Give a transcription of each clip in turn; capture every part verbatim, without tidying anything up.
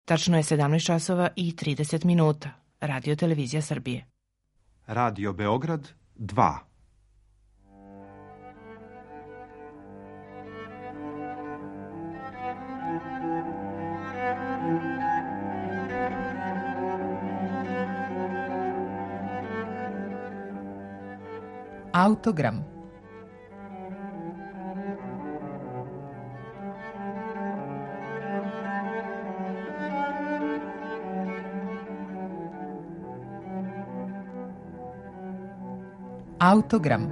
Tačno je sedamnaest časova i trideset minuta. Radio Televizija Srbije. Radio Beograd dva. Autogram. Autogram.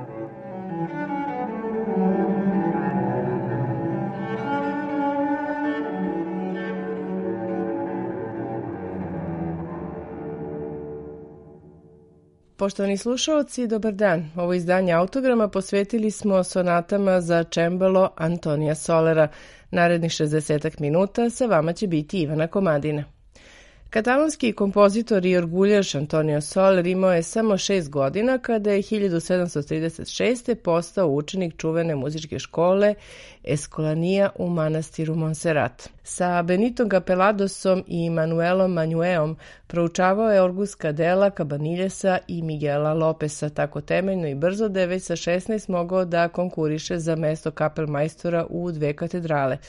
Poštovani slušaoci, dobar dan. Ovo izdanje Autograma posvetili smo sonatama za čembalo Antonija Solera. Narednih šezdesetak minuta sa vama će biti Ivana Komadina. Katalonski kompozitor i orguljaš Antonio Soler imao je samo šest godina kada je hiljadu sedamsto trideset šeste. postao učenik čuvene muzičke škole Escolanía u manastiru Monserrat. Sa Benitom Capeladosom i Manuelom Manueom proučavao je orgulska dela Cabanillesa i Miguela Lopesa tako temeljno i brzo da je već sa šesnaest mogao da konkuriše za mesto kapelmajstora u dve katedrale.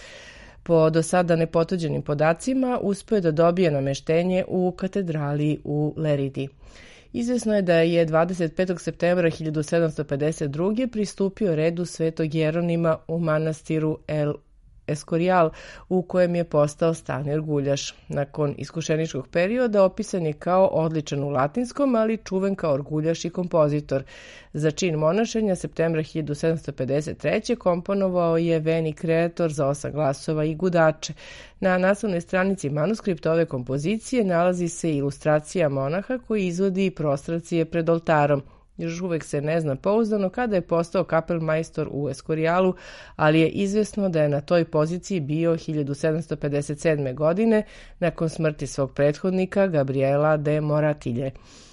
Po do sada nepotvrđenim podacima uspeo je da dobije nameštenje u katedrali u Leridi. Izvesno je da je dvadeset petog septembra hiljadu sedamsto pedeset druge. pristupio redu Svetog Jeronima u manastiru El Escorial, u kojem je postao stalni orguljaš. Nakon iskušeničkog perioda opisan je kao odličan u latinskom, ali čuven kao orguljaš i kompozitor. Za čin monašenja septembra hiljadu sedamsto pedeset treće. komponovao je Veni Creator za osam glasova i gudače. Na naslovnoj stranici manuskripta ove kompozicije nalazi se ilustracija monaha koji izvodi prostracije pred oltarom. Još uvek se ne zna pouzdano kada je postao kapelmajstor u Escorialu, ali je izvesno da je na toj poziciji bio hiljadu sedamsto pedeset sedme. godine nakon smrti svog prethodnika Gabriela de Moratilje.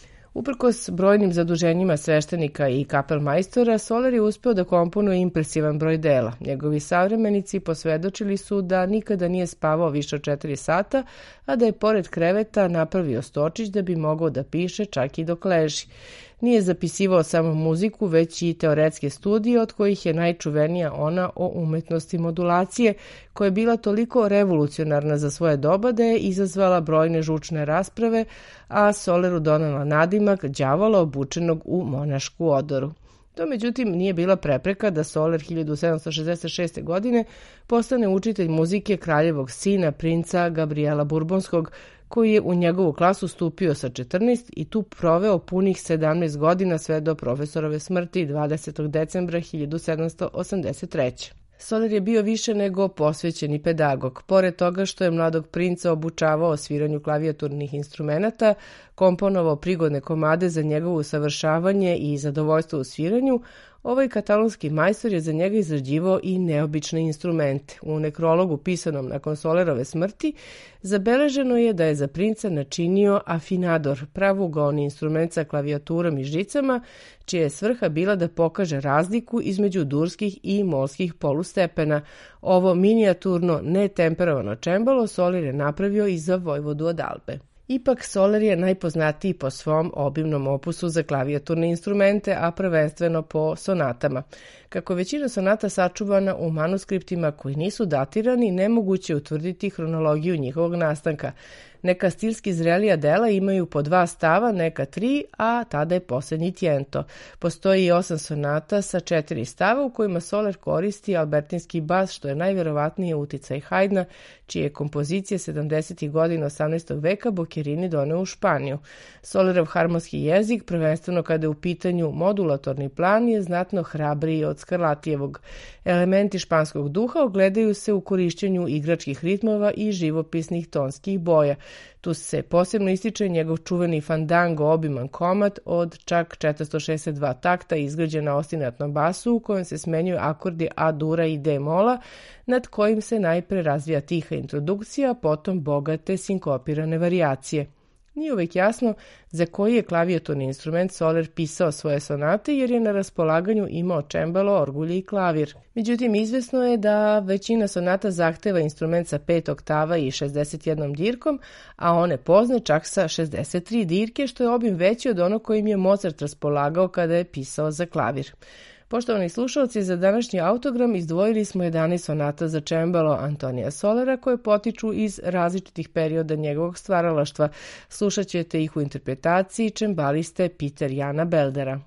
Uprkos brojnim zaduženjima sveštenika i kapelmajstora, Soler je uspeo da komponuje impresivan broj dela. Njegovi savremenici posvedočili su da nikada nije spavao više od četiri sata, a da je pored kreveta napravio stočić da bi mogao da piše čak i dok leži. Nije zapisivao samo muziku, već i teoretske studije, od kojih je najčuvenija ona o umetnosti modulacije, koja je bila toliko revolucionarna za svoje doba da je izazvala brojne žučne rasprave, a Soleru donela nadimak đavola obučenog u monašku odoru. To međutim nije bila prepreka da Soler hiljadu sedamsto šezdeset šeste. godine postane učitelj muzike kraljevog sina, princa Gabriela Burbonskog, koji je u njegovu klasu stupio sa četrnaest i tu proveo punih sedamnaest godina sve do profesorove smrti dvadesetog decembra hiljadu sedamsto osamdeset treće. Soler je bio više nego posvećeni pedagog. Pored toga što je mladog princa obučavao sviranju klavijaturnih instrumenata, komponovao prigodne komade za njegovo usavršavanje i zadovoljstvo u sviranju, ovaj katalonski majstor je za njega izrađivao i neobične instrumente. U nekrologu pisanom nakon Solerove smrti zabeleženo je da je za princa načinio afinador, pravugaoni instrument sa klavijaturom i žicama, čija je svrha bila da pokaže razliku između durskih i molskih polustepena. Ovo minijaturno, netemperovano čembalo Soler je napravio i za vojvodu od Albe. Ipak Soler je najpoznatiji po svom obimnom opusu za klavijaturne instrumente, a prvenstveno po sonatama. Kako većina sonata sačuvana u manuskriptima koji nisu datirani, nemoguće je utvrditi hronologiju njihovog nastanka. Neka stilski zrelija dela imaju po dva stava, neka tri, a tada je posljednji tjento. Postoji i osam sonata sa četiri stava u kojima Soler koristi albertinski bas, što je najverovatnije uticaj Haydna, čije kompozicije sedamdesetih godina osamnaestog veka Boccherini doneo u Španiju. Solerov harmonski jezik, prvenstveno kada je u pitanju modulatorni plan, je znatno hrabriji od Scarlatijevog. Elementi španskog duha ogledaju se u korišćenju igračkih ritmova i živopisnih tonskih boja. Tu se posebno ističe njegov čuveni fandango, obiman komad od čak četiristo šezdeset dva takta izgrađen na ostinatnom basu u kojem se smenjuju akordi A dura i D mola, nad kojim se najpre razvija tiha introdukcija, a potom bogate sinkopirane varijacije. Nije uvek jasno za koji je klavijaturni instrument Soler pisao svoje sonate jer je na raspolaganju imao čembalo, orgulje i klavir. Međutim, izvesno je da većina sonata zahteva instrument sa pet oktava i šezdeset jednom dirkom, a one pozne čak sa šezdeset tri dirke, što je obim veći od onog kojim je Mozart raspolagao kada je pisao za klavir. Poštovani slušalci, za današnji autogram izdvojili smo jedanaest sonata za čembalo Antonija Solera koje potiču iz različitih perioda njegovog stvaralaštva. Slušat ćete ih u interpretaciji čembaliste Peter Jana Beldera.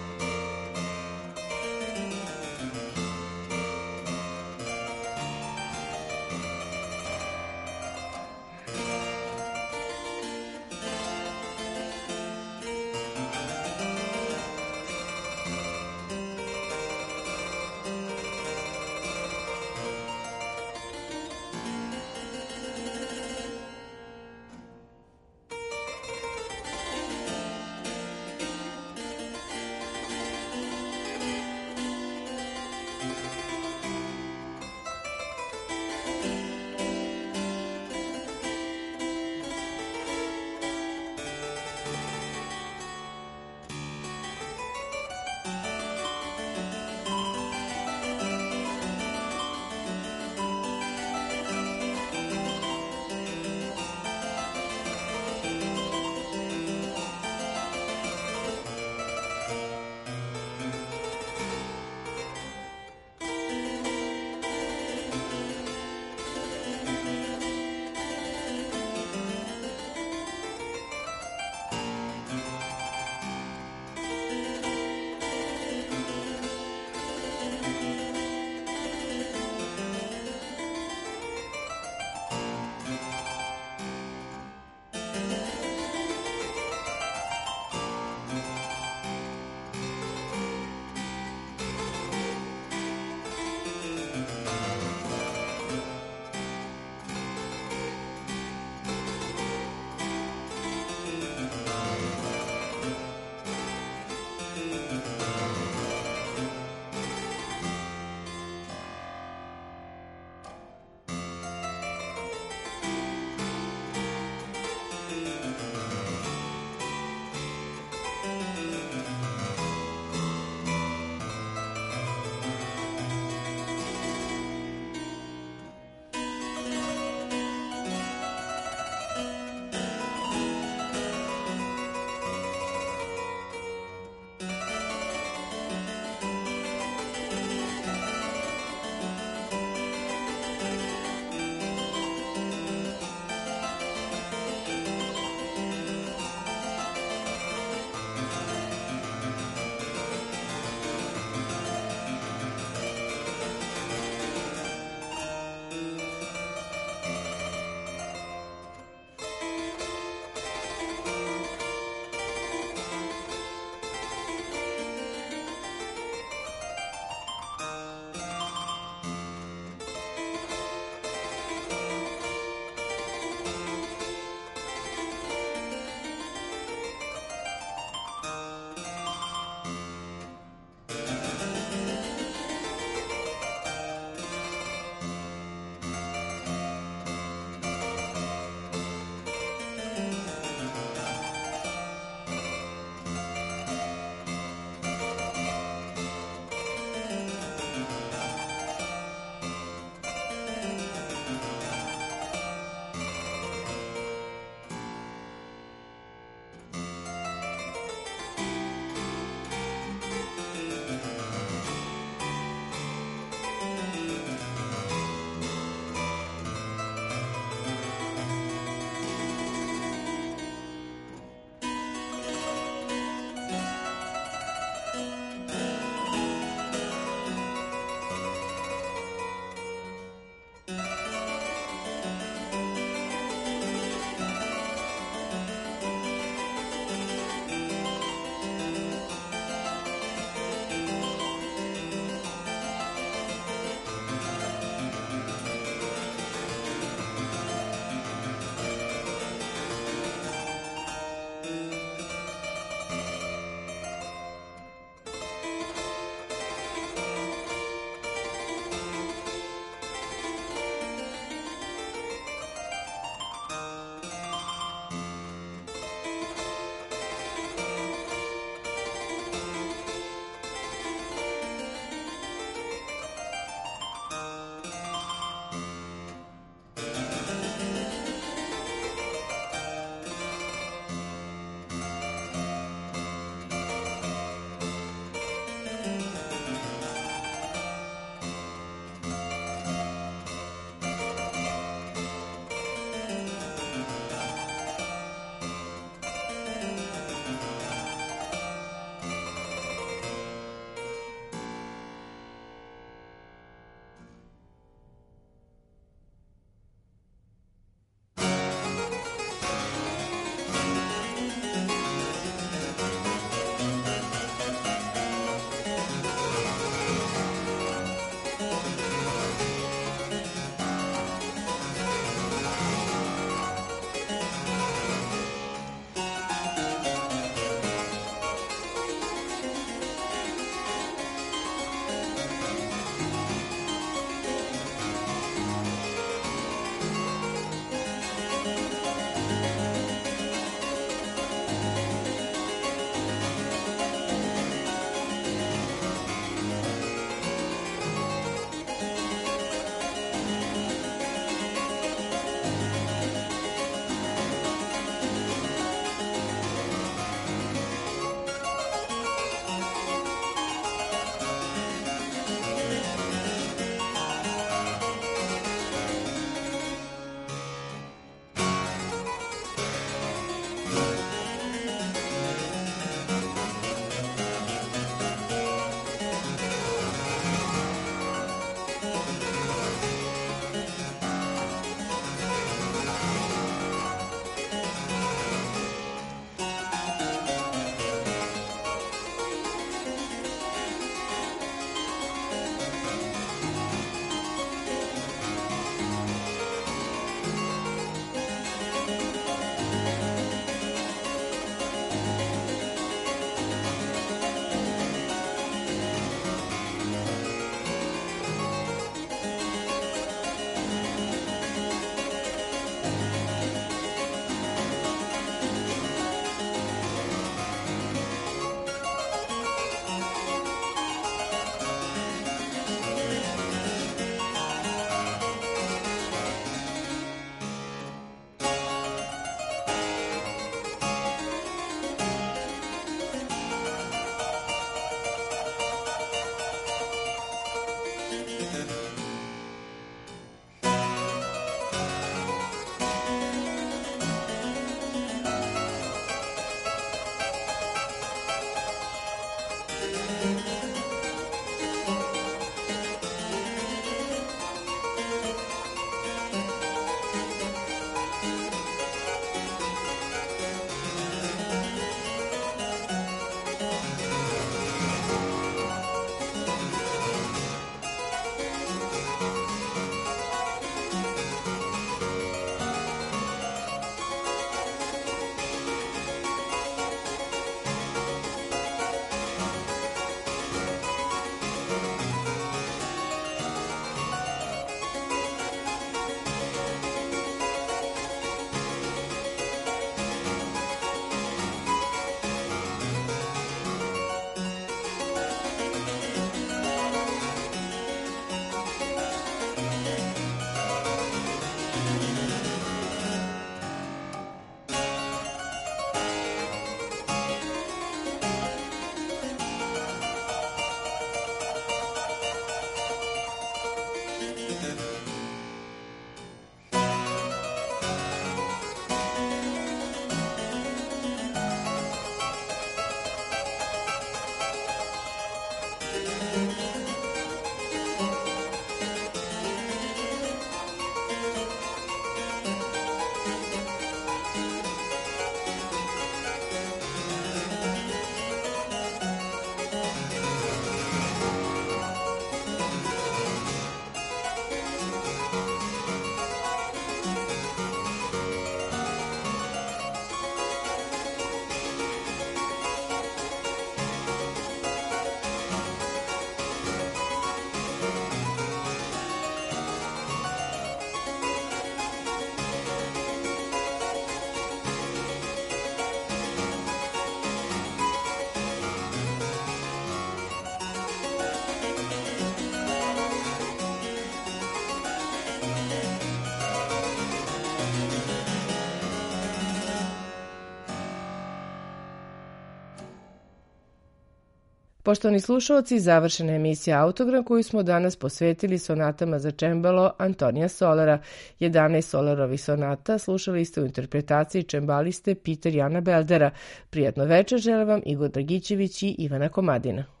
Poštovani slušalci, završena je emisija Autogram koju smo danas posvetili sonatama za čembalo Antonija Solera. jedanaest Solerovih sonata slušali ste u interpretaciji čembaliste Peter Jana Beldera. Prijatno večer žele vam Igor Dragićević i Ivana Komadina.